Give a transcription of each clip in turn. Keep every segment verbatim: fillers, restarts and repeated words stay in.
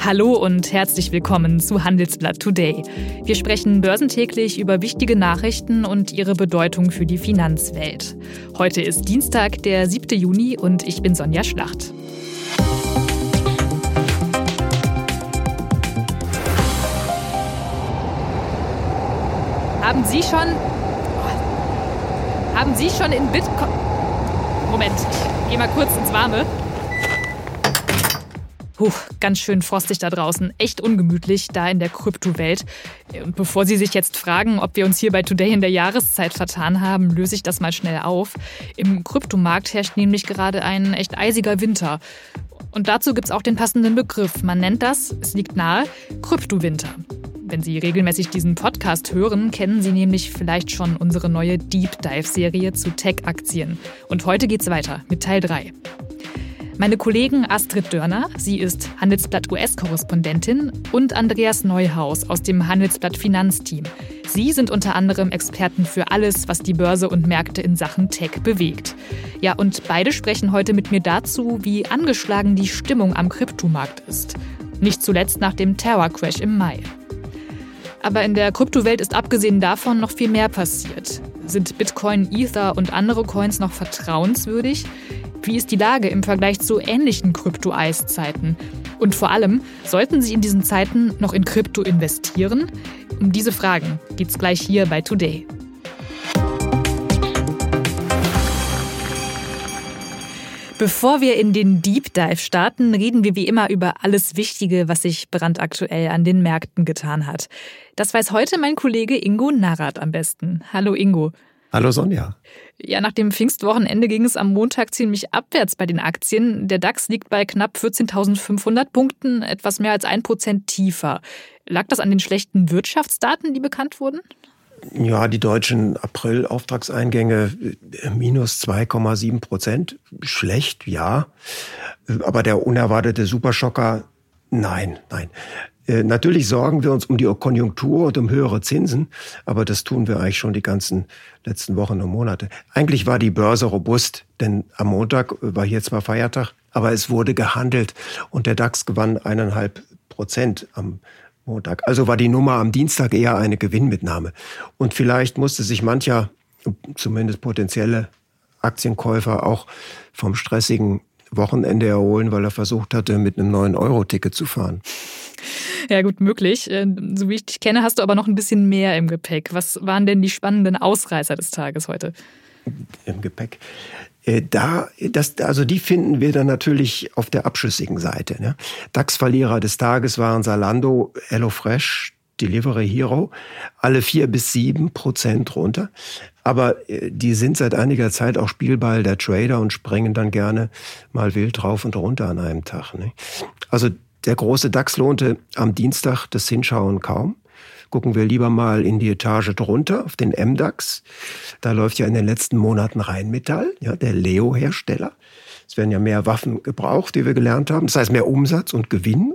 Hallo und herzlich willkommen zu Handelsblatt Today. Wir sprechen börsentäglich über wichtige Nachrichten und ihre Bedeutung für die Finanzwelt. Heute ist Dienstag, der siebte Juni und ich bin Sonja Schlacht. Haben Sie schon... Haben Sie schon in Bitcoin... Moment, ich gehe mal kurz ins Warme. Puh, ganz schön frostig da draußen. Echt ungemütlich da in der Kryptowelt. Und bevor Sie sich jetzt fragen, ob wir uns hier bei Today in der Jahreszeit vertan haben, löse ich das mal schnell auf. Im Kryptomarkt herrscht nämlich gerade ein echt eisiger Winter. Und dazu gibt es auch den passenden Begriff. Man nennt das, es liegt nahe, Kryptowinter. Wenn Sie regelmäßig diesen Podcast hören, kennen Sie nämlich vielleicht schon unsere neue Deep Dive-Serie zu Tech-Aktien. Und heute geht's weiter mit Teil drei. Meine Kollegen Astrid Dörner, sie ist Handelsblatt-U S-Korrespondentin, und Andreas Neuhaus aus dem Handelsblatt Finanzteam. Sie sind unter anderem Experten für alles, was die Börse und Märkte in Sachen Tech bewegt. Ja, und beide sprechen heute mit mir dazu, wie angeschlagen die Stimmung am Kryptomarkt ist. Nicht zuletzt nach dem Terror-Crash im Mai. Aber in der Kryptowelt ist abgesehen davon noch viel mehr passiert. Sind Bitcoin, Ether und andere Coins noch vertrauenswürdig? Wie ist die Lage im Vergleich zu ähnlichen Krypto-Eiszeiten? Und vor allem, sollten Sie in diesen Zeiten noch in Krypto investieren? Um diese Fragen geht's gleich hier bei Today. Bevor wir in den Deep Dive starten, reden wir wie immer über alles Wichtige, was sich brandaktuell an den Märkten getan hat. Das weiß heute mein Kollege Ingo Narrath am besten. Hallo Ingo. Hallo Sonja. Ja, nach dem Pfingstwochenende ging es am Montag ziemlich abwärts bei den Aktien. Der DAX liegt bei knapp vierzehntausendfünfhundert Punkten, etwas mehr als ein Prozent tiefer. Lag das an den schlechten Wirtschaftsdaten, die bekannt wurden? Ja, die deutschen April-Auftragseingänge minus zwei Komma sieben Prozent. Schlecht, ja. Aber der unerwartete Superschocker, nein, nein. Natürlich sorgen wir uns um die Konjunktur und um höhere Zinsen, aber das tun wir eigentlich schon die ganzen letzten Wochen und Monate. Eigentlich war die Börse robust, denn am Montag war hier zwar Feiertag, aber es wurde gehandelt und der DAX gewann eineinhalb Prozent am Montag. Also war die Nummer am Dienstag eher eine Gewinnmitnahme. Und vielleicht musste sich mancher, zumindest potenzielle Aktienkäufer, auch vom stressigen Wochenende erholen, weil er versucht hatte, mit einem neuen Euro-Ticket zu fahren. Ja, gut, möglich. So wie ich dich kenne, hast du aber noch ein bisschen mehr im Gepäck. Was waren denn die spannenden Ausreißer des Tages heute? Im Gepäck? Da, das, also die finden wir dann natürlich auf der abschüssigen Seite. Ne? DAX-Verlierer des Tages waren Zalando, HelloFresh, Delivery Hero, alle vier bis sieben Prozent runter. Aber die sind seit einiger Zeit auch Spielball der Trader und springen dann gerne mal wild drauf und runter an einem Tag. Ne? Also der große DAX lohnte am Dienstag das Hinschauen kaum. Gucken wir lieber mal in die Etage drunter, auf den M DAX. Da läuft ja in den letzten Monaten Rheinmetall, ja, der Leo-Hersteller. Es werden ja mehr Waffen gebraucht, die wir gelernt haben. Das heißt mehr Umsatz und Gewinn.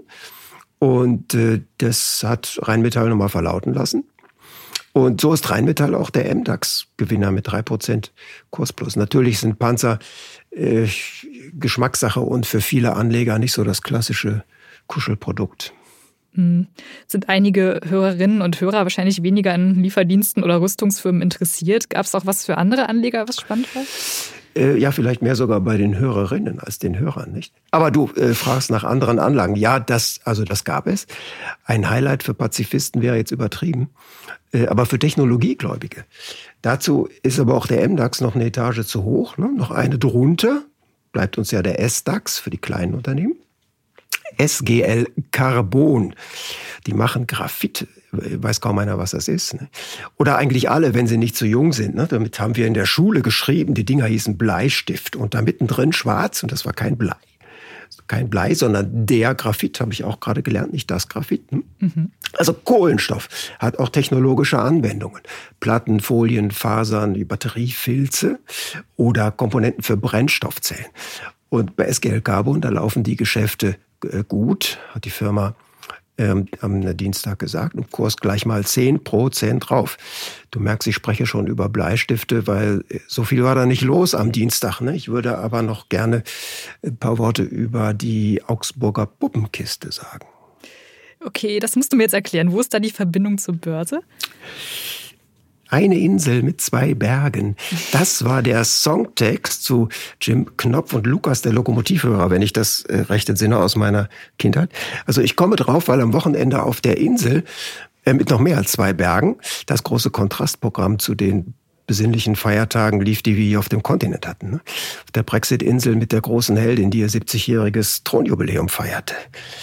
Und äh, das hat Rheinmetall nochmal verlauten lassen. Und so ist Rheinmetall auch der M DAX-Gewinner mit drei Prozent Kursplus. Natürlich sind Panzer äh, Geschmackssache und für viele Anleger nicht so das klassische Kuschelprodukt. Hm. Sind einige Hörerinnen und Hörer wahrscheinlich weniger an Lieferdiensten oder Rüstungsfirmen interessiert? Gab es auch was für andere Anleger, was spannend war? Äh, ja, vielleicht mehr sogar bei den Hörerinnen als den Hörern, nicht? Aber du äh, fragst nach anderen Anlagen. Ja, das, also das gab es. Ein Highlight für Pazifisten wäre jetzt übertrieben, äh, aber für Technologiegläubige. Dazu ist aber auch der M DAX noch eine Etage zu hoch, ne? Noch eine drunter. Bleibt uns ja der S DAX für die kleinen Unternehmen. S G L Carbon. Die machen Graphit. Weiß kaum einer, was das ist. Ne? Oder eigentlich alle, wenn sie nicht zu jung sind. Ne? Damit haben wir in der Schule geschrieben. Die Dinger hießen Bleistift. Und da mittendrin schwarz. Und das war kein Blei. Kein Blei, sondern der Graphit, habe ich auch gerade gelernt. Nicht das Graphit. Ne? Mhm. Also Kohlenstoff hat auch technologische Anwendungen. Platten, Folien, Fasern, die Batteriefilze oder Komponenten für Brennstoffzellen. Und bei S G L Carbon, da laufen die Geschäfte gut, hat die Firma ähm, am Dienstag gesagt, im Kurs gleich mal zehn Prozent drauf. Du merkst, ich spreche schon über Bleistifte, weil so viel war da nicht los am Dienstag. Ne? Ich würde aber noch gerne ein paar Worte über die Augsburger Puppenkiste sagen. Okay, das musst du mir jetzt erklären. Wo ist da die Verbindung zur Börse? Eine Insel mit zwei Bergen. Das war der Songtext zu Jim Knopf und Lukas, der Lokomotivhörer, wenn ich das äh, recht entsinne aus meiner Kindheit. Also ich komme drauf, weil am Wochenende auf der Insel äh, mit noch mehr als zwei Bergen das große Kontrastprogramm zu den besinnlichen Feiertagen lief, die wir hier auf dem Kontinent hatten. Ne? Auf der Brexit-Insel mit der großen Heldin, die ihr siebzigjähriges Thronjubiläum feierte.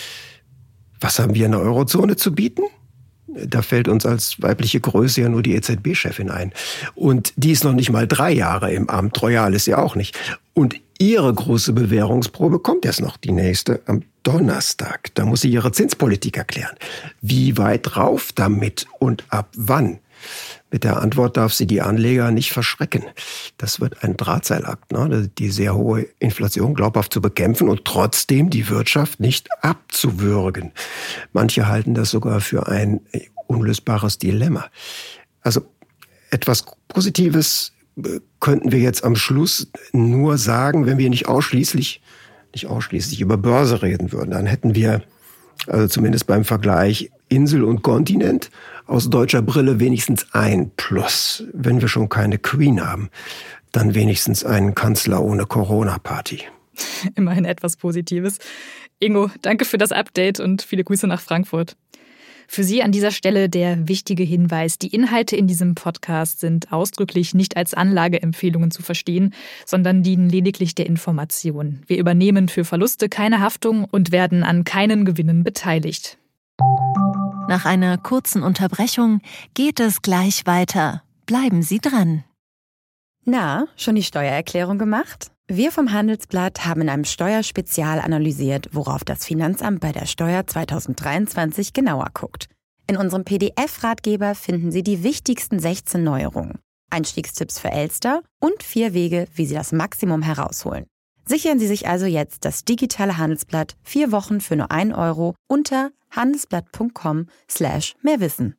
Was haben wir in der Eurozone zu bieten? Da fällt uns als weibliche Größe ja nur die E Z B-Chefin ein. Und die ist noch nicht mal drei Jahre im Amt. Royal ist ja auch nicht. Und ihre große Bewährungsprobe kommt erst noch, die nächste, am Donnerstag. Da muss sie ihre Zinspolitik erklären. Wie weit rauf damit und ab wann? Mit der Antwort darf sie die Anleger nicht verschrecken. Das wird ein Drahtseilakt, ne? Die sehr hohe Inflation glaubhaft zu bekämpfen und trotzdem die Wirtschaft nicht abzuwürgen. Manche halten das sogar für ein unlösbares Dilemma. Also etwas Positives könnten wir jetzt am Schluss nur sagen, wenn wir nicht ausschließlich, nicht ausschließlich über Börse reden würden. Dann hätten wir also zumindest beim Vergleich Insel und Kontinent aus deutscher Brille wenigstens ein Plus. Wenn wir schon keine Queen haben, dann wenigstens einen Kanzler ohne Corona-Party. Immerhin etwas Positives. Ingo, danke für das Update und viele Grüße nach Frankfurt. Für Sie an dieser Stelle der wichtige Hinweis: Die Inhalte in diesem Podcast sind ausdrücklich nicht als Anlageempfehlungen zu verstehen, sondern dienen lediglich der Information. Wir übernehmen für Verluste keine Haftung und werden an keinen Gewinnen beteiligt. Nach einer kurzen Unterbrechung geht es gleich weiter. Bleiben Sie dran. Na, schon die Steuererklärung gemacht? Wir vom Handelsblatt haben in einem Steuerspezial analysiert, worauf das Finanzamt bei der Steuer zwanzig dreiundzwanzig genauer guckt. In unserem P D F-Ratgeber finden Sie die wichtigsten sechzehn Neuerungen, Einstiegstipps für Elster und vier Wege, wie Sie das Maximum herausholen. Sichern Sie sich also jetzt das digitale Handelsblatt vier Wochen für nur ein Euro unter handelsblatt.com slash mehrwissen.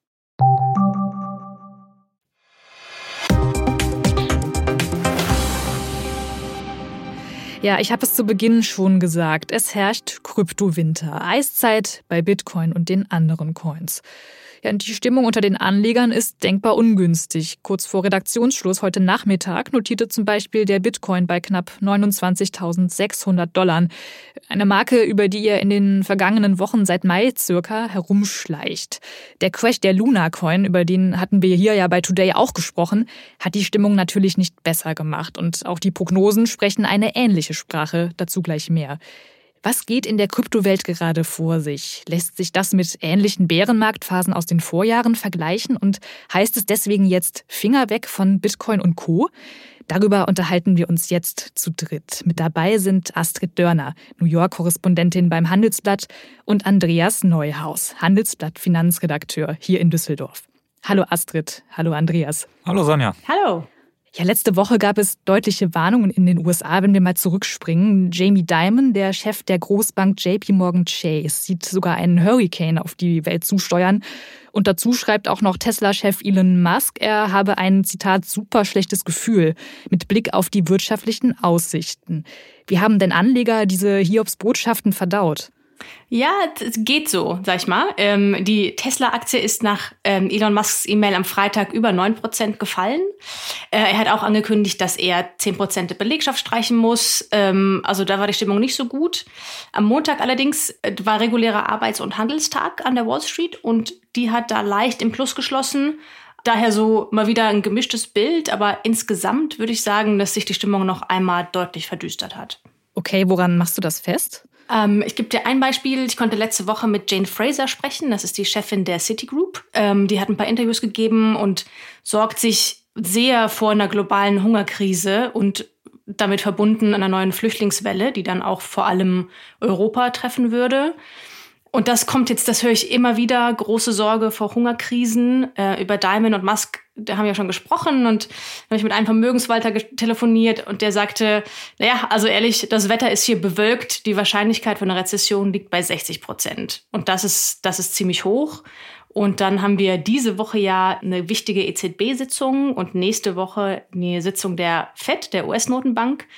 Ja, ich habe es zu Beginn schon gesagt. Es herrscht Kryptowinter, Eiszeit bei Bitcoin und den anderen Coins. Ja, und die Stimmung unter den Anlegern ist denkbar ungünstig. Kurz vor Redaktionsschluss heute Nachmittag notierte zum Beispiel der Bitcoin bei knapp neunundzwanzigtausendsechshundert Dollar. Eine Marke, über die er in den vergangenen Wochen seit Mai circa herumschleicht. Der Crash der Luna Coin, über den hatten wir hier ja bei Today auch gesprochen, hat die Stimmung natürlich nicht besser gemacht. Und auch die Prognosen sprechen eine ähnliche Sprache, dazu gleich mehr. Was geht in der Kryptowelt gerade vor sich? Lässt sich das mit ähnlichen Bärenmarktphasen aus den Vorjahren vergleichen? Und heißt es deswegen jetzt Finger weg von Bitcoin und Co.? Darüber unterhalten wir uns jetzt zu dritt. Mit dabei sind Astrid Dörner, New York-Korrespondentin beim Handelsblatt, und Andreas Neuhaus, Handelsblatt-Finanzredakteur hier in Düsseldorf. Hallo Astrid, hallo Andreas. Hallo Sonja. Hallo. Ja, letzte Woche gab es deutliche Warnungen in den U S A, wenn wir mal zurückspringen. Jamie Dimon, der Chef der Großbank J P Morgan Chase, sieht sogar einen Hurricane auf die Welt zusteuern. Und dazu schreibt auch noch Tesla-Chef Elon Musk, er habe ein, Zitat, super schlechtes Gefühl mit Blick auf die wirtschaftlichen Aussichten. Wie haben denn Anleger diese Hiobsbotschaften verdaut? Ja, es geht so, sag ich mal. Ähm, die Tesla-Aktie ist nach ähm, Elon Musks E-Mail am Freitag über neun Prozent gefallen. Äh, er hat auch angekündigt, dass er zehn Prozent der Belegschaft streichen muss. Ähm, also da war die Stimmung nicht so gut. Am Montag allerdings äh, war regulärer Arbeits- und Handelstag an der Wall Street und die hat da leicht im Plus geschlossen. Daher so mal wieder ein gemischtes Bild, aber insgesamt würde ich sagen, dass sich die Stimmung noch einmal deutlich verdüstert hat. Okay, woran machst du das fest? Ähm, ich gebe dir ein Beispiel. Ich konnte letzte Woche mit Jane Fraser sprechen. Das ist die Chefin der Citigroup. Ähm, die hat ein paar Interviews gegeben und sorgt sich sehr vor einer globalen Hungerkrise und damit verbunden einer neuen Flüchtlingswelle, die dann auch vor allem Europa treffen würde. Und das kommt jetzt, das höre ich immer wieder, große Sorge vor Hungerkrisen. Äh, über Dimon und Musk, da haben wir ja schon gesprochen. Und da habe ich mit einem Vermögensverwalter telefoniert und der sagte, naja, also ehrlich, das Wetter ist hier bewölkt. Die Wahrscheinlichkeit von einer Rezession liegt bei sechzig Prozent. Und das ist, das ist ziemlich hoch. Und dann haben wir diese Woche ja eine wichtige E Z B-Sitzung und nächste Woche eine Sitzung der Fed, der U S-Notenbank.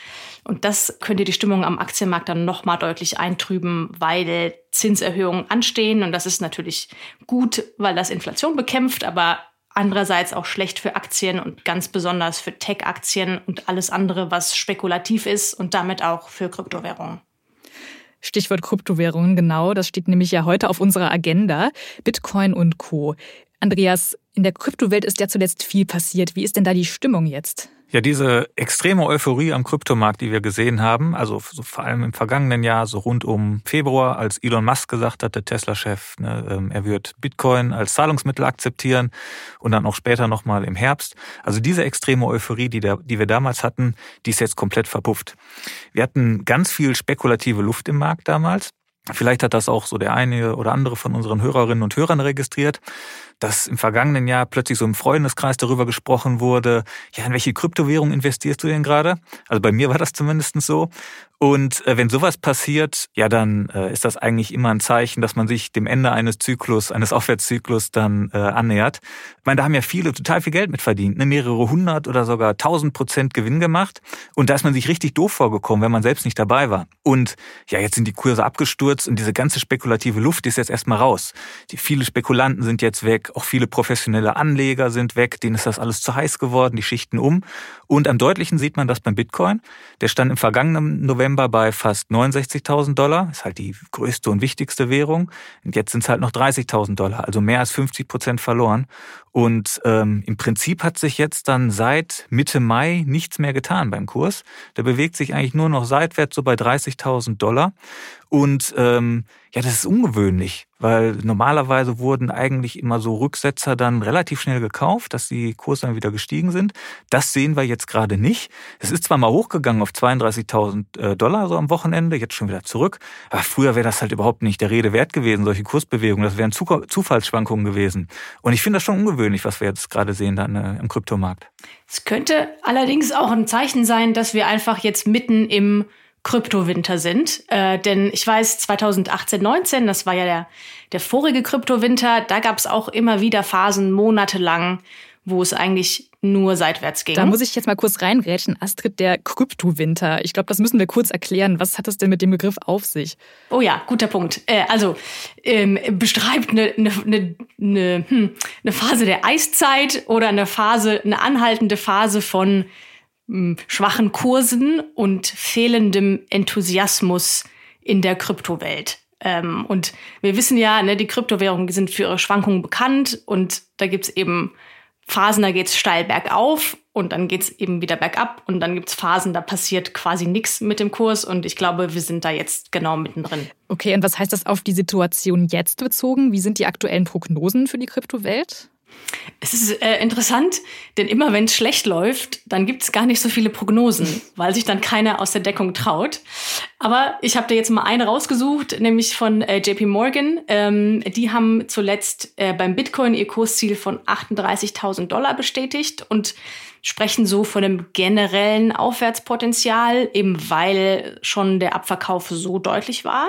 Und das könnte die Stimmung am Aktienmarkt dann nochmal deutlich eintrüben, weil Zinserhöhungen anstehen. Und das ist natürlich gut, weil das Inflation bekämpft, aber andererseits auch schlecht für Aktien und ganz besonders für Tech-Aktien und alles andere, was spekulativ ist und damit auch für Kryptowährungen. Stichwort Kryptowährungen, genau. Das steht nämlich ja heute auf unserer Agenda. Bitcoin und Co. Andreas, in der Kryptowelt ist ja zuletzt viel passiert. Wie ist denn da die Stimmung jetzt? Ja, diese extreme Euphorie am Kryptomarkt, die wir gesehen haben, also so vor allem im vergangenen Jahr, so rund um Februar, als Elon Musk gesagt hat, der Tesla-Chef, ne, er wird Bitcoin als Zahlungsmittel akzeptieren und dann auch später nochmal im Herbst. Also diese extreme Euphorie, die, der, die wir damals hatten, die ist jetzt komplett verpufft. Wir hatten ganz viel spekulative Luft im Markt damals. Vielleicht hat das auch so der eine oder andere von unseren Hörerinnen und Hörern registriert, dass im vergangenen Jahr plötzlich so im Freundeskreis darüber gesprochen wurde, ja, in welche Kryptowährung investierst du denn gerade? Also bei mir war das zumindest so. Und äh, wenn sowas passiert, ja, dann äh, ist das eigentlich immer ein Zeichen, dass man sich dem Ende eines Zyklus, eines Aufwärtszyklus dann äh, annähert. Ich meine, da haben ja viele total viel Geld mit verdient, ne? Mehrere hundert oder sogar tausend Prozent Gewinn gemacht. Und da ist man sich richtig doof vorgekommen, wenn man selbst nicht dabei war. Und ja, jetzt sind die Kurse abgestürzt und diese ganze spekulative Luft ist jetzt erstmal raus. Die viele Spekulanten sind jetzt weg, auch viele professionelle Anleger sind weg, denen ist das alles zu heiß geworden, die schichten um. Und am deutlichen sieht man das beim Bitcoin. Der stand im vergangenen November bei fast neunundsechzigtausend Dollar, ist halt die größte und wichtigste Währung. Und jetzt sind es halt noch dreißigtausend Dollar, also mehr als fünfzig Prozent verloren. Und ähm, im Prinzip hat sich jetzt dann seit Mitte Mai nichts mehr getan beim Kurs. Der bewegt sich eigentlich nur noch seitwärts so bei dreißigtausend Dollar. Und ähm, ja, das ist ungewöhnlich, weil normalerweise wurden eigentlich immer so Rücksetzer dann relativ schnell gekauft, dass die Kurse dann wieder gestiegen sind. Das sehen wir jetzt gerade nicht. Es ist zwar mal hochgegangen auf zweiunddreißigtausend Dollar so am Wochenende, jetzt schon wieder zurück. Aber früher wäre das halt überhaupt nicht der Rede wert gewesen, solche Kursbewegungen. Das wären Zufallsschwankungen gewesen. Und ich finde das schon ungewöhnlich, was wir jetzt gerade sehen dann äh, im Kryptomarkt. Es könnte allerdings auch ein Zeichen sein, dass wir einfach jetzt mitten im Kryptowinter sind. Äh, denn ich weiß, zweitausendachtzehn, neunzehn, das war ja der, der vorige Kryptowinter, da gab es auch immer wieder Phasen, monatelang, wo es eigentlich nur seitwärts ging. Da muss ich jetzt mal kurz reingrätschen. Astrid, der Kryptowinter. Ich glaube, das müssen wir kurz erklären. Was hat das denn mit dem Begriff auf sich? Oh ja, guter Punkt. Äh, also ähm, beschreibt eine, eine, eine, eine, hm, eine Phase der Eiszeit oder eine Phase, eine anhaltende Phase von schwachen Kursen und fehlendem Enthusiasmus in der Kryptowelt. Ähm, und wir wissen ja, ne, die Kryptowährungen sind für ihre Schwankungen bekannt und da gibt's eben Phasen, da geht's steil bergauf und dann geht's eben wieder bergab und dann gibt's Phasen, da passiert quasi nichts mit dem Kurs und ich glaube, wir sind da jetzt genau mittendrin. Okay, und was heißt das auf die Situation jetzt bezogen? Wie sind die aktuellen Prognosen für die Kryptowelt? Es ist äh, interessant, denn immer wenn es schlecht läuft, dann gibt es gar nicht so viele Prognosen, weil sich dann keiner aus der Deckung traut. Aber ich habe da jetzt mal eine rausgesucht, nämlich von äh, J P Morgan. Ähm, die haben zuletzt äh, beim Bitcoin ihr Kursziel von achtunddreißigtausend Dollar bestätigt und sprechen so von einem generellen Aufwärtspotenzial, eben weil schon der Abverkauf so deutlich war.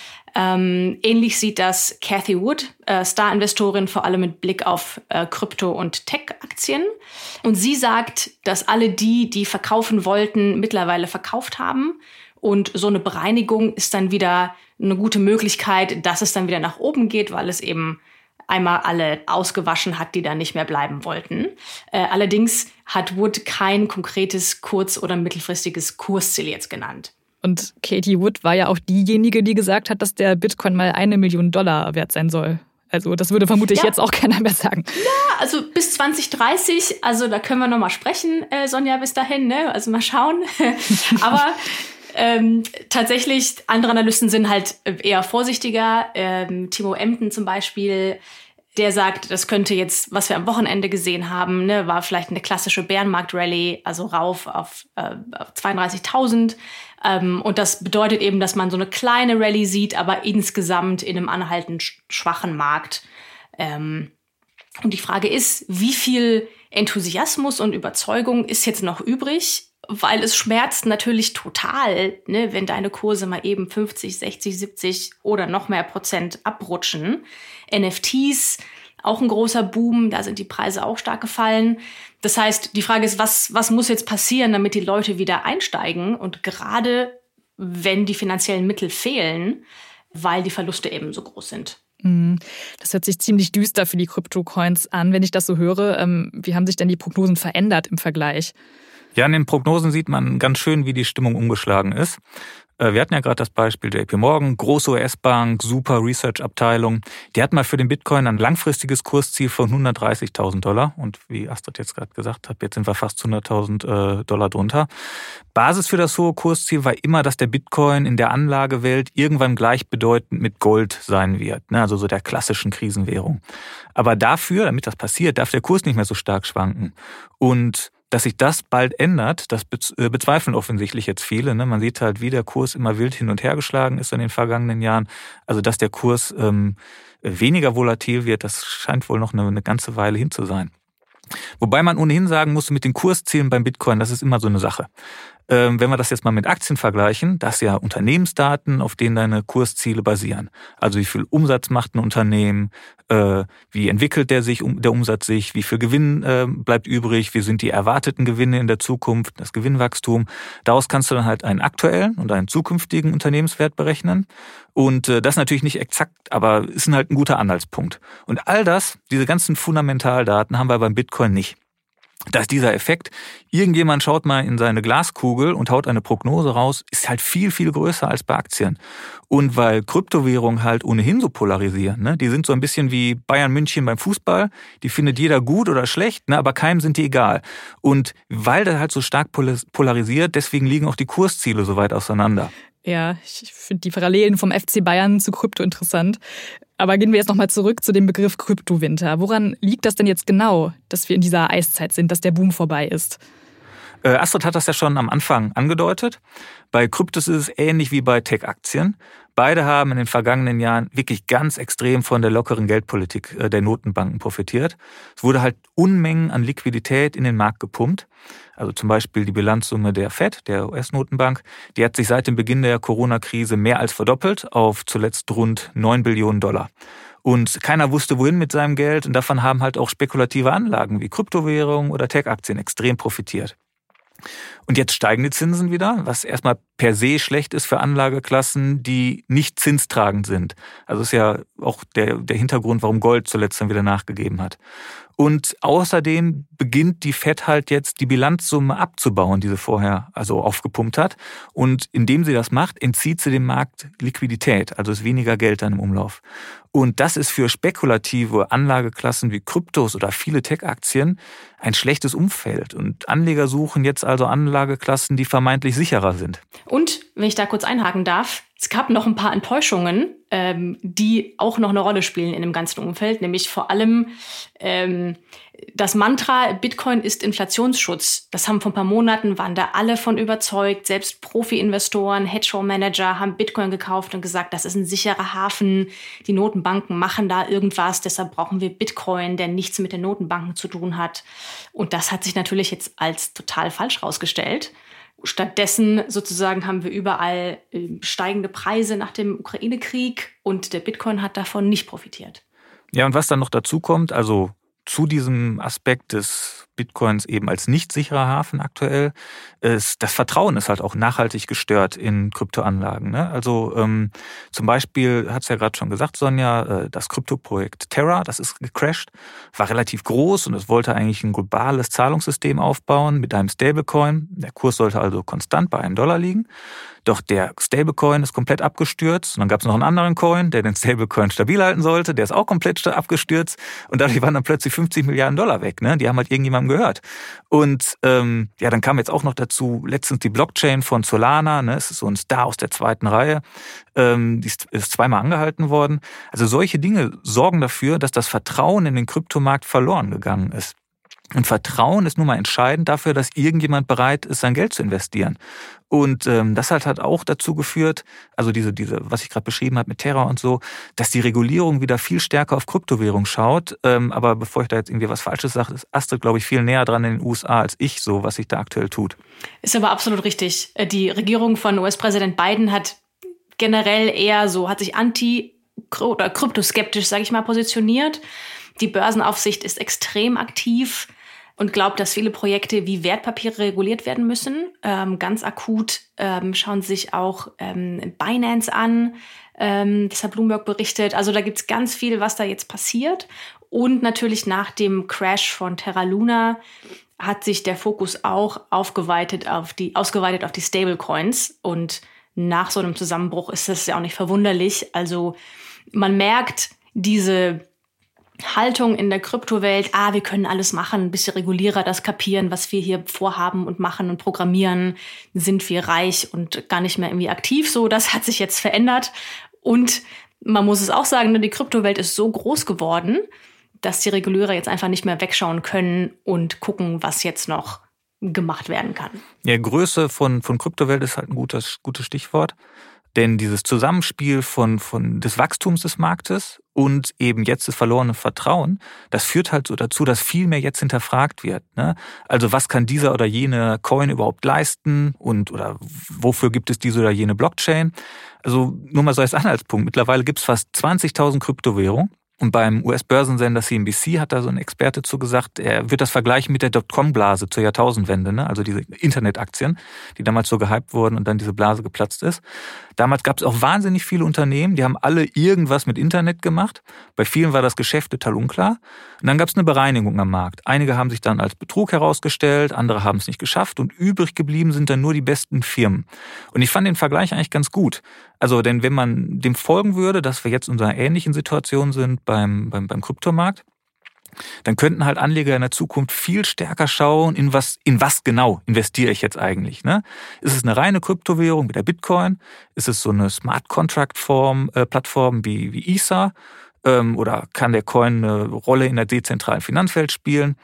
Ähm, ähnlich sieht das Cathie Wood, äh, Star-Investorin, vor allem mit Blick auf äh, Krypto- und Tech-Aktien. Und sie sagt, dass alle die, die verkaufen wollten, mittlerweile verkauft haben. Und so eine Bereinigung ist dann wieder eine gute Möglichkeit, dass es dann wieder nach oben geht, weil es eben einmal alle ausgewaschen hat, die da nicht mehr bleiben wollten. Äh, allerdings hat Wood kein konkretes kurz- oder mittelfristiges Kursziel jetzt genannt. Und Cathie Wood war ja auch diejenige, die gesagt hat, dass der Bitcoin mal eine Million Dollar wert sein soll. Also das würde vermutlich ja. jetzt auch keiner mehr sagen. Ja, also bis zwanzig dreißig, also da können wir noch mal sprechen, äh, Sonja, bis dahin, ne? Also mal schauen. Aber ähm, tatsächlich, andere Analysten sind halt eher vorsichtiger. Ähm, Timo Emden zum Beispiel, der sagt, das könnte jetzt, was wir am Wochenende gesehen haben, ne, war vielleicht eine klassische Bärenmarkt-Rallye, also rauf auf, äh, auf zweiunddreißigtausend. Ähm, und das bedeutet eben, dass man so eine kleine Rallye sieht, aber insgesamt in einem anhaltend schwachen Markt. Ähm, und die Frage ist, wie viel Enthusiasmus und Überzeugung ist jetzt noch übrig? Weil es schmerzt natürlich total, ne, wenn deine Kurse mal eben fünfzig, sechzig, siebzig oder noch mehr Prozent abrutschen. N F Ts, auch ein großer Boom. Da sind die Preise auch stark gefallen. Das heißt, die Frage ist, was, was muss jetzt passieren, damit die Leute wieder einsteigen? Und gerade wenn die finanziellen Mittel fehlen, weil die Verluste eben so groß sind. Das hört sich ziemlich düster für die Kryptocoins an, wenn ich das so höre. Wie haben sich denn die Prognosen verändert im Vergleich? Ja, in den Prognosen sieht man ganz schön, wie die Stimmung umgeschlagen ist. Wir hatten ja gerade das Beispiel J P Morgan, große U S-Bank, super Research-Abteilung. Die hat mal für den Bitcoin ein langfristiges Kursziel von hundertdreißigtausend Dollar. Und wie Astrid jetzt gerade gesagt hat, jetzt sind wir fast hunderttausend Dollar drunter. Basis für das hohe Kursziel war immer, dass der Bitcoin in der Anlagewelt irgendwann gleichbedeutend mit Gold sein wird. Also so der klassischen Krisenwährung. Aber dafür, damit das passiert, darf der Kurs nicht mehr so stark schwanken. Und dass sich das bald ändert, das bezweifeln offensichtlich jetzt viele. Man sieht halt, wie der Kurs immer wild hin und her geschlagen ist in den vergangenen Jahren. Also dass der Kurs ähm, weniger volatil wird, das scheint wohl noch eine, eine ganze Weile hin zu sein. Wobei man ohnehin sagen muss, mit den Kurszielen beim Bitcoin, das ist immer so eine Sache. Ähm, wenn wir das jetzt mal mit Aktien vergleichen, das sind ja Unternehmensdaten, auf denen deine Kursziele basieren. Also wie viel Umsatz macht ein Unternehmen, äh, wie entwickelt der sich, der Umsatz sich, wie viel Gewinn äh, bleibt übrig, wie sind die erwarteten Gewinne in der Zukunft, das Gewinnwachstum. Daraus kannst du dann halt einen aktuellen und einen zukünftigen Unternehmenswert berechnen. Und äh, das natürlich nicht exakt, aber ist halt ein guter Anhaltspunkt. Und all das, diese ganzen Fundamentaldaten haben wir beim Bitcoin nicht. Dass dieser Effekt, irgendjemand schaut mal in seine Glaskugel und haut eine Prognose raus, ist halt viel, viel größer als bei Aktien. Und weil Kryptowährungen halt ohnehin so polarisieren, ne? Die sind so ein bisschen wie Bayern München beim Fußball, die findet jeder gut oder schlecht, ne? Aber keinem sind die egal. Und weil der halt so stark polarisiert, deswegen liegen auch die Kursziele so weit auseinander. Ja, ich finde die Parallelen vom F C Bayern zu Krypto interessant. Aber gehen wir jetzt nochmal zurück zu dem Begriff Kryptowinter. Woran liegt das denn jetzt genau, dass wir in dieser Eiszeit sind, dass der Boom vorbei ist? Äh, Astrid hat das ja schon am Anfang angedeutet. Bei Kryptos ist es ähnlich wie bei Tech-Aktien. Beide haben in den vergangenen Jahren wirklich ganz extrem von der lockeren Geldpolitik der Notenbanken profitiert. Es wurde halt Unmengen an Liquidität in den Markt gepumpt. Also zum Beispiel die Bilanzsumme der Fed, der U S-Notenbank, die hat sich seit dem Beginn der Corona-Krise mehr als verdoppelt auf zuletzt rund neun Billionen Dollar. Und keiner wusste, wohin mit seinem Geld. Und davon haben halt auch spekulative Anlagen wie Kryptowährungen oder Tech-Aktien extrem profitiert. Und jetzt steigen die Zinsen wieder, was erstmal per se schlecht ist für Anlageklassen, die nicht zinstragend sind. Also ist ja auch der, der Hintergrund, warum Gold zuletzt dann wieder nachgegeben hat. Und außerdem beginnt die Fed halt jetzt die Bilanzsumme abzubauen, die sie vorher also aufgepumpt hat. Und indem sie das macht, entzieht sie dem Markt Liquidität, also ist weniger Geld dann im Umlauf. Und das ist für spekulative Anlageklassen wie Kryptos oder viele Tech-Aktien ein schlechtes Umfeld. Und Anleger suchen jetzt also Anlageklassen, die vermeintlich sicherer sind. Und, wenn ich da kurz einhaken darf, es gab noch ein paar Enttäuschungen, ähm, die auch noch eine Rolle spielen in dem ganzen Umfeld, nämlich vor allem ähm, das Mantra, Bitcoin ist Inflationsschutz. Das haben vor ein paar Monaten, waren da alle von überzeugt. Selbst Profi-Investoren, Hedgefonds-Manager haben Bitcoin gekauft und gesagt, das ist ein sicherer Hafen. Die Notenbanken machen da irgendwas, deshalb brauchen wir Bitcoin, der nichts mit den Notenbanken zu tun hat. Und das hat sich natürlich jetzt als total falsch rausgestellt. Stattdessen sozusagen haben wir überall steigende Preise nach dem Ukraine-Krieg und der Bitcoin hat davon nicht profitiert. Ja, und was dann noch dazu kommt, also zu diesem Aspekt des Bitcoins eben als nicht sicherer Hafen aktuell, ist das Vertrauen ist halt auch nachhaltig gestört in Kryptoanlagen. Ne? Also ähm, zum Beispiel, hat es ja gerade schon gesagt, Sonja, äh, das Kryptoprojekt Terra, das ist gecrashed, war relativ groß und es wollte eigentlich ein globales Zahlungssystem aufbauen mit einem Stablecoin. Der Kurs sollte also konstant bei einem Dollar liegen. Doch der Stablecoin ist komplett abgestürzt. Und dann gab es noch einen anderen Coin, der den Stablecoin stabil halten sollte. Der ist auch komplett abgestürzt. Und dadurch waren dann plötzlich fünfzig Milliarden Dollar weg. Ne? Die haben halt irgendjemandem gehört. Und ähm, ja, dann kam jetzt auch noch dazu letztens die Blockchain von Solana. Ne? Es ist so ein Star aus der zweiten Reihe. Ähm, die ist, ist zweimal angehalten worden. Also solche Dinge sorgen dafür, dass das Vertrauen in den Kryptomarkt verloren gegangen ist. Und Vertrauen ist nun mal entscheidend dafür, dass irgendjemand bereit ist, sein Geld zu investieren. Und ähm, das halt hat auch dazu geführt, also diese, diese, was ich gerade beschrieben habe mit Terra und so, dass die Regulierung wieder viel stärker auf Kryptowährung schaut. Ähm, aber bevor ich da jetzt irgendwie was Falsches sage, ist Astrid, glaube ich, viel näher dran in den U S A als ich, so was sich da aktuell tut. Ist aber absolut richtig. Die Regierung von U S-Präsident Biden hat generell eher so, hat sich anti- oder kryptoskeptisch, sage ich mal, positioniert. Die Börsenaufsicht ist extrem aktiv und glaubt, dass viele Projekte wie Wertpapiere reguliert werden müssen. Ähm, ganz akut ähm, schauen sich auch ähm, Binance an. Ähm, das hat Bloomberg berichtet. Also da gibt's ganz viel, was da jetzt passiert. Und natürlich nach dem Crash von Terra Luna hat sich der Fokus auch aufgeweitet auf die, ausgeweitet auf die Stablecoins. Und nach so einem Zusammenbruch ist das ja auch nicht verwunderlich. Also man merkt diese Haltung in der Kryptowelt, ah, wir können alles machen, bis die Regulierer das kapieren, was wir hier vorhaben und machen und programmieren, sind wir reich und gar nicht mehr irgendwie aktiv. So, das hat sich jetzt verändert. Und man muss es auch sagen, die Kryptowelt ist so groß geworden, dass die Regulierer jetzt einfach nicht mehr wegschauen können und gucken, was jetzt noch gemacht werden kann. Ja, Größe von, von Kryptowelt ist halt ein gutes, gutes Stichwort. Denn dieses Zusammenspiel von, von des Wachstums des Marktes und eben jetzt das verlorene Vertrauen, das führt halt so dazu, dass viel mehr jetzt hinterfragt wird. Ne? Also was kann dieser oder jene Coin überhaupt leisten und oder wofür gibt es diese oder jene Blockchain? Also nur mal so als Anhaltspunkt. Mittlerweile gibt es fast zwanzigtausend Kryptowährungen. Und beim U S-Börsensender C N B C hat da so ein Experte zu gesagt, er wird das vergleichen mit der Dotcom-Blase zur Jahrtausendwende, ne? Also diese Internetaktien, die damals so gehypt wurden und dann diese Blase geplatzt ist. Damals gab es auch wahnsinnig viele Unternehmen, die haben alle irgendwas mit Internet gemacht. Bei vielen war das Geschäft total unklar. Und dann gab es eine Bereinigung am Markt. Einige haben sich dann als Betrug herausgestellt, andere haben es nicht geschafft und übrig geblieben sind dann nur die besten Firmen. Und ich fand den Vergleich eigentlich ganz gut. Also, denn wenn man dem folgen würde, dass wir jetzt in einer ähnlichen Situation sind beim, beim, beim Kryptomarkt, dann könnten halt Anleger in der Zukunft viel stärker schauen, in was, in was genau investiere ich jetzt eigentlich, ne? Ist es eine reine Kryptowährung wie der Bitcoin? Ist es so eine Smart Contract Form, äh, Plattform wie, wie Ether? Ähm, oder kann der Coin eine Rolle in der dezentralen Finanzwelt spielen?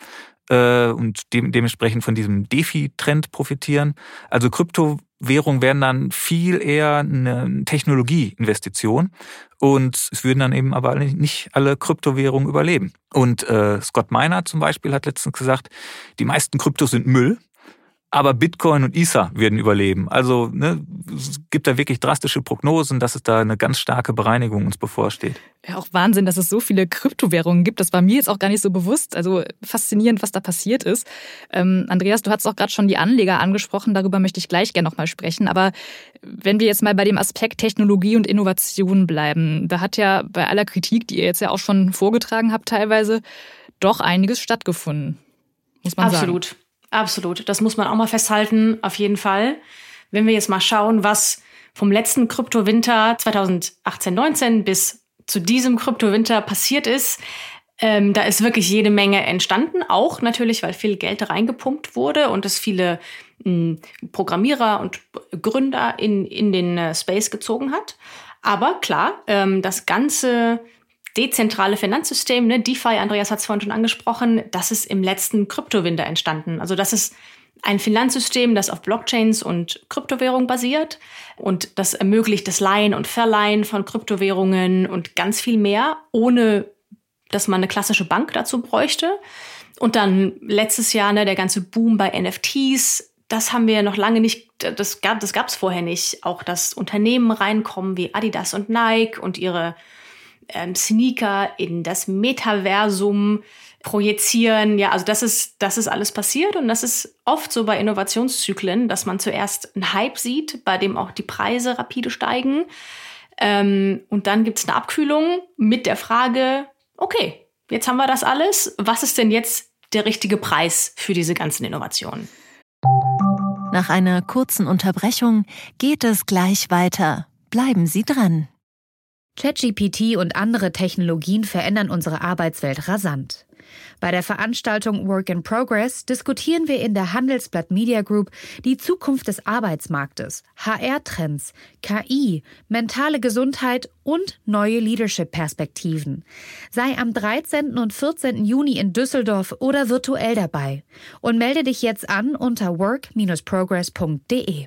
Und dem, dementsprechend von diesem DeFi-Trend profitieren. Also Kryptowährungen wären dann viel eher eine Technologieinvestition und es würden dann eben aber nicht alle Kryptowährungen überleben. Und äh, Scott Miner zum Beispiel hat letztens gesagt, die meisten Kryptos sind Müll, aber Bitcoin und Ether werden überleben. Also ne, es gibt da wirklich drastische Prognosen, dass es da eine ganz starke Bereinigung uns bevorsteht. Ja, auch Wahnsinn, dass es so viele Kryptowährungen gibt. Das war mir jetzt auch gar nicht so bewusst. Also faszinierend, was da passiert ist. Ähm, Andreas, du hast auch gerade schon die Anleger angesprochen. Darüber möchte ich gleich gerne noch mal sprechen. Aber wenn wir jetzt mal bei dem Aspekt Technologie und Innovation bleiben, da hat ja bei aller Kritik, die ihr jetzt ja auch schon vorgetragen habt teilweise, doch einiges stattgefunden, muss man sagen. Absolut. Absolut, das muss man auch mal festhalten, auf jeden Fall. Wenn wir jetzt mal schauen, was vom letzten Kryptowinter zweitausendachtzehn neunzehn bis zu diesem Kryptowinter passiert ist, ähm, da ist wirklich jede Menge entstanden. Auch natürlich, weil viel Geld reingepumpt wurde und es viele mh, Programmierer und Gründer in, in den äh, Space gezogen hat. Aber klar, ähm, das ganze dezentrale Finanzsystem, ne, DeFi, Andreas hat es vorhin schon angesprochen, das ist im letzten Kryptowinter entstanden. Also das ist ein Finanzsystem, das auf Blockchains und Kryptowährungen basiert und das ermöglicht das Leihen und Verleihen von Kryptowährungen und ganz viel mehr, ohne dass man eine klassische Bank dazu bräuchte. Und dann letztes Jahr ne, der ganze Boom bei N F Ts, das haben wir noch lange nicht, das gab das gab's vorher nicht. Auch dass Unternehmen reinkommen wie Adidas und Nike und ihre ähm, Sneaker in das Metaversum projizieren. Ja, also das ist, das ist alles passiert und das ist oft so bei Innovationszyklen, dass man zuerst einen Hype sieht, bei dem auch die Preise rapide steigen. Ähm, und dann gibt es eine Abkühlung mit der Frage, okay, jetzt haben wir das alles. Was ist denn jetzt der richtige Preis für diese ganzen Innovationen? Nach einer kurzen Unterbrechung geht es gleich weiter. Bleiben Sie dran. ChatGPT und andere Technologien verändern unsere Arbeitswelt rasant. Bei der Veranstaltung Work in Progress diskutieren wir in der Handelsblatt Media Group die Zukunft des Arbeitsmarktes, H R-Trends, K I, mentale Gesundheit und neue Leadership-Perspektiven. Sei am dreizehnten und vierzehnten Juni in Düsseldorf oder virtuell dabei und melde dich jetzt an unter work dash progress punkt de.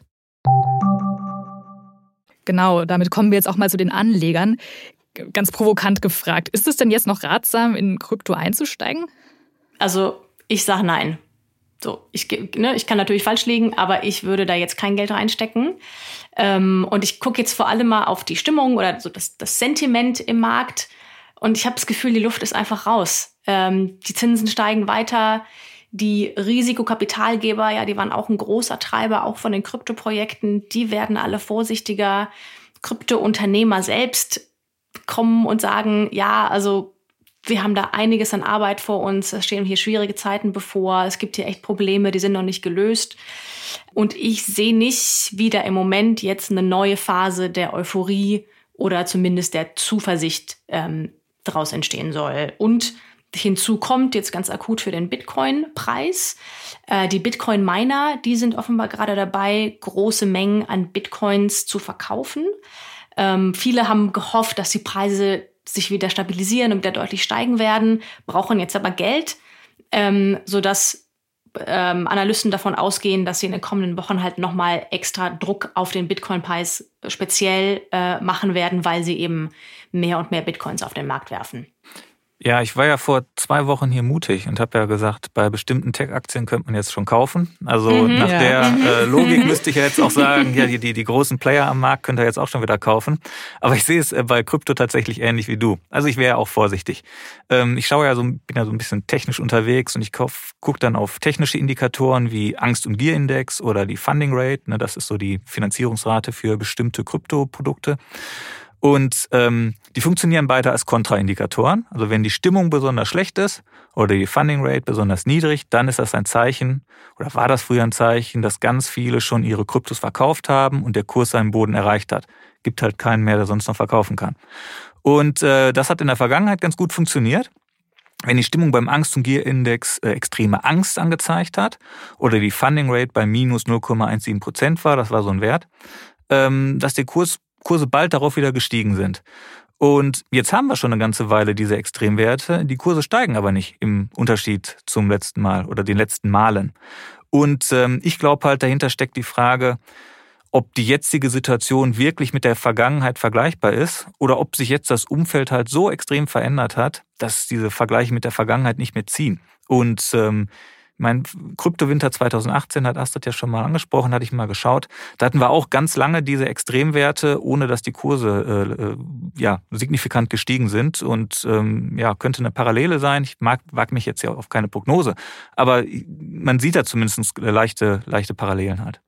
Genau, damit kommen wir jetzt auch mal zu den Anlegern. Ganz provokant gefragt, ist es denn jetzt noch ratsam, in Krypto einzusteigen? Also ich sage nein. So, ich, ne, ich kann natürlich falsch liegen, aber ich würde da jetzt kein Geld reinstecken. Ähm, und ich gucke jetzt vor allem mal auf die Stimmung oder so das, das Sentiment im Markt. Und ich habe das Gefühl, die Luft ist einfach raus. Ähm, die Zinsen steigen weiter. Die Risikokapitalgeber, ja, die waren auch ein großer Treiber, auch von den Kryptoprojekten. Die werden alle vorsichtiger. Kryptounternehmer selbst kommen und sagen, ja, also wir haben da einiges an Arbeit vor uns. Es stehen hier schwierige Zeiten bevor. Es gibt hier echt Probleme, die sind noch nicht gelöst. Und ich sehe nicht, wie da im Moment jetzt eine neue Phase der Euphorie oder zumindest der Zuversicht ähm, daraus entstehen soll. Und hinzu kommt jetzt ganz akut für den Bitcoin-Preis. Äh, die Bitcoin-Miner, die sind offenbar gerade dabei, große Mengen an Bitcoins zu verkaufen. Ähm, viele haben gehofft, dass die Preise sich wieder stabilisieren und wieder deutlich steigen werden, brauchen jetzt aber Geld, ähm, sodass ähm, Analysten davon ausgehen, dass sie in den kommenden Wochen halt nochmal extra Druck auf den Bitcoin-Preis speziell äh, machen werden, weil sie eben mehr und mehr Bitcoins auf den Markt werfen. Ja, ich war ja vor zwei Wochen hier mutig und habe ja gesagt, bei bestimmten Tech-Aktien könnte man jetzt schon kaufen. Also mhm, nach ja. der äh, Logik müsste ich ja jetzt auch sagen, ja, die, die, die großen Player am Markt könnt ihr jetzt auch schon wieder kaufen. Aber ich sehe es bei Krypto tatsächlich ähnlich wie du. Also ich wäre ja auch vorsichtig. Ähm, ich schaue ja so, bin ja so ein bisschen technisch unterwegs und ich gucke dann auf technische Indikatoren wie Angst- und Gier-Index oder die Funding Rate. Ne, das ist so die Finanzierungsrate für bestimmte Kryptoprodukte. Und ähm, die funktionieren beide als Kontraindikatoren. Also wenn die Stimmung besonders schlecht ist oder die Funding Rate besonders niedrig, dann ist das ein Zeichen, oder war das früher ein Zeichen, dass ganz viele schon ihre Kryptos verkauft haben und der Kurs seinen Boden erreicht hat. Gibt halt keinen mehr, der sonst noch verkaufen kann. Und äh, das hat in der Vergangenheit ganz gut funktioniert. Wenn die Stimmung beim Angst- und Gier-Index äh, extreme Angst angezeigt hat oder die Funding Rate bei minus null Komma siebzehn Prozent war, das war so ein Wert, ähm, dass der Kurs Kurse bald darauf wieder gestiegen sind. Und jetzt haben wir schon eine ganze Weile diese Extremwerte. Die Kurse steigen aber nicht im Unterschied zum letzten Mal oder den letzten Malen. Und ähm, ich glaube halt, dahinter steckt die Frage, ob die jetzige Situation wirklich mit der Vergangenheit vergleichbar ist oder ob sich jetzt das Umfeld halt so extrem verändert hat, dass diese Vergleiche mit der Vergangenheit nicht mehr ziehen. Und ähm, mein Kryptowinter zweitausendachtzehn hat Astrid ja schon mal angesprochen, hatte ich mal geschaut. Da hatten wir auch ganz lange diese Extremwerte, ohne dass die Kurse äh, ja signifikant gestiegen sind. Und ähm, ja, könnte eine Parallele sein. Ich mag, wage mich jetzt ja auf keine Prognose, aber man sieht da zumindest leichte, leichte Parallelen halt.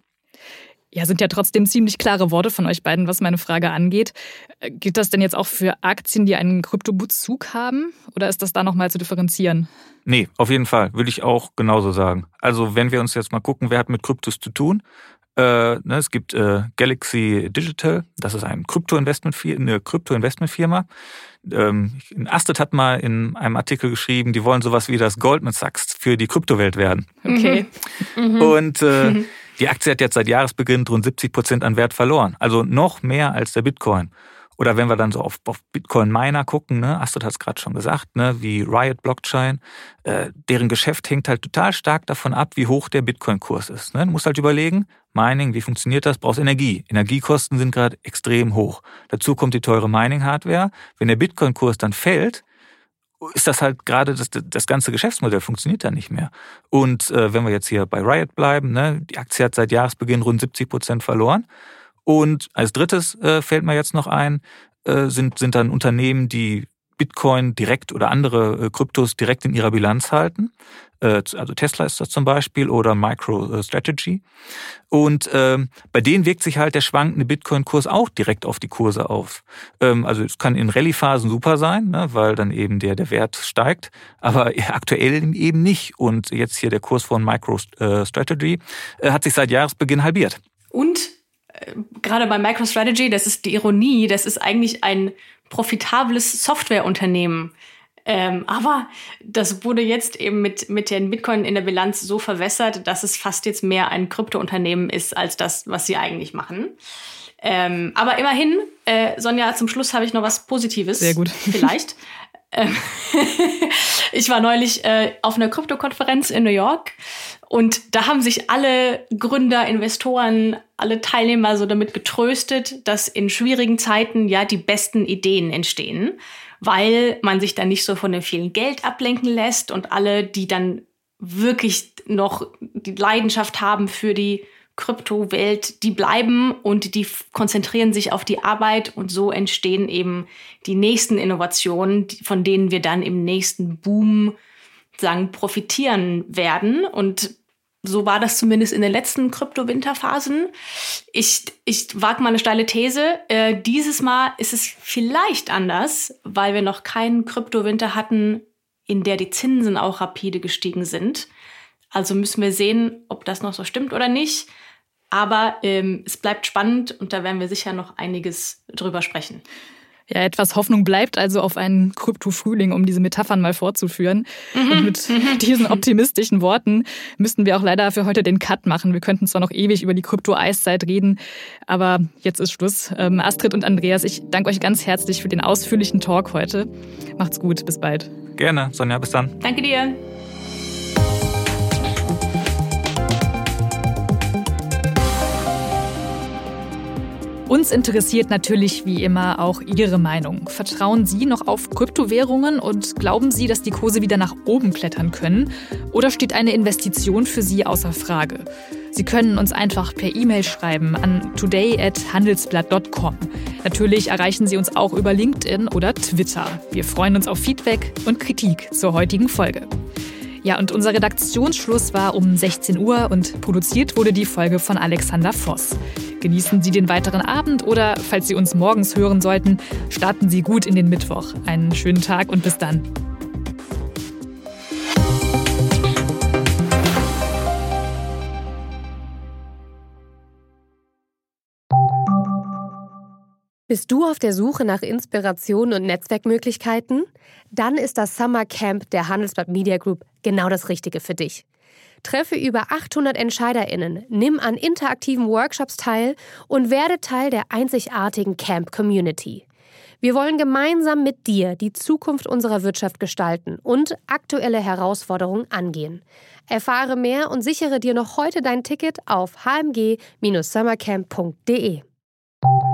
Ja, sind ja trotzdem ziemlich klare Worte von euch beiden, was meine Frage angeht. Gilt das denn jetzt auch für Aktien, die einen Kryptobezug haben? Oder ist das da nochmal zu differenzieren? Nee, auf jeden Fall. Würde ich auch genauso sagen. Also wenn wir uns jetzt mal gucken, wer hat mit Kryptos zu tun? Äh, ne, es gibt äh, Galaxy Digital, das ist ein Krypto-Investment, eine Krypto-Investmentfirma. Ähm, Astrid hat mal in einem Artikel geschrieben, die wollen sowas wie das Goldman Sachs für die Kryptowelt werden. Okay. Mhm. Und äh, mhm. die Aktie hat jetzt seit Jahresbeginn rund siebzig Prozent an Wert verloren. Also noch mehr als der Bitcoin. Oder wenn wir dann so auf, auf Bitcoin-Miner gucken, ne, Astrid hat es gerade schon gesagt, ne, wie Riot Blockchain, äh, deren Geschäft hängt halt total stark davon ab, wie hoch der Bitcoin-Kurs ist. Ne? Du musst halt überlegen, Mining, wie funktioniert das? Brauchst Energie. Energiekosten sind gerade extrem hoch. Dazu kommt die teure Mining-Hardware. Wenn der Bitcoin-Kurs dann fällt, ist das halt gerade, das, das ganze Geschäftsmodell funktioniert dann nicht mehr. Und äh, wenn wir jetzt hier bei Riot bleiben, ne, die Aktie hat seit Jahresbeginn rund siebzig Prozent verloren. Und als drittes äh, fällt mir jetzt noch ein, äh, sind, sind dann Unternehmen, die Bitcoin direkt oder andere äh, Kryptos direkt in ihrer Bilanz halten. Äh, also Tesla ist das zum Beispiel oder MicroStrategy. Und ähm, bei denen wirkt sich halt der schwankende Bitcoin-Kurs auch direkt auf die Kurse auf. Ähm, also es kann in Rallye-Phasen super sein, ne, weil dann eben der, der Wert steigt, aber aktuell eben nicht. Und jetzt hier der Kurs von MicroStrategy äh, hat sich seit Jahresbeginn halbiert. Und gerade bei MicroStrategy, das ist die Ironie, das ist eigentlich ein profitables Softwareunternehmen. Ähm, aber das wurde jetzt eben mit, mit den Bitcoin in der Bilanz so verwässert, dass es fast jetzt mehr ein Kryptounternehmen ist, als das, was sie eigentlich machen. Ähm, aber immerhin, äh, Sonja, zum Schluss habe ich noch was Positives. Sehr gut. Vielleicht. Ich war neulich äh, auf einer Krypto-Konferenz in New York und da haben sich alle Gründer, Investoren, alle Teilnehmer so damit getröstet, dass in schwierigen Zeiten ja die besten Ideen entstehen, weil man sich dann nicht so von dem vielen Geld ablenken lässt und alle, die dann wirklich noch die Leidenschaft haben für die Kryptowelt, die bleiben und die konzentrieren sich auf die Arbeit und so entstehen eben die nächsten Innovationen, von denen wir dann im nächsten Boom sagen, profitieren werden. Und so war das zumindest in den letzten Krypto-Winterphasen. Ich, ich wage mal eine steile These. Äh, dieses Mal ist es vielleicht anders, weil wir noch keinen Krypto-Winter hatten, in der die Zinsen auch rapide gestiegen sind. Also müssen wir sehen, ob das noch so stimmt oder nicht. Aber ähm, es bleibt spannend und da werden wir sicher noch einiges drüber sprechen. Ja, etwas Hoffnung bleibt also auf einen Krypto-Frühling, um diese Metaphern mal fortzuführen. Mhm. Und mit mhm. diesen optimistischen Worten müssten wir auch leider für heute den Cut machen. Wir könnten zwar noch ewig über die Krypto-Eiszeit reden, aber jetzt ist Schluss. Ähm, Astrid und Andreas, ich danke euch ganz herzlich für den ausführlichen Talk heute. Macht's gut, bis bald. Gerne, Sonja, bis dann. Danke dir. Uns interessiert natürlich wie immer auch Ihre Meinung. Vertrauen Sie noch auf Kryptowährungen und glauben Sie, dass die Kurse wieder nach oben klettern können? Oder steht eine Investition für Sie außer Frage? Sie können uns einfach per E-Mail schreiben an today at handelsblatt punkt com. Natürlich erreichen Sie uns auch über LinkedIn oder Twitter. Wir freuen uns auf Feedback und Kritik zur heutigen Folge. Ja, und unser Redaktionsschluss war um sechzehn Uhr und produziert wurde die Folge von Alexander Voss. Genießen Sie den weiteren Abend oder, falls Sie uns morgens hören sollten, starten Sie gut in den Mittwoch. Einen schönen Tag und bis dann. Bist du auf der Suche nach Inspiration und Netzwerkmöglichkeiten? Dann ist das Summer Camp der Handelsblatt Media Group genau das Richtige für dich. Treffe über achthundert EntscheiderInnen, nimm an interaktiven Workshops teil und werde Teil der einzigartigen Camp-Community. Wir wollen gemeinsam mit dir die Zukunft unserer Wirtschaft gestalten und aktuelle Herausforderungen angehen. Erfahre mehr und sichere dir noch heute dein Ticket auf h m g dash summercamp punkt d e.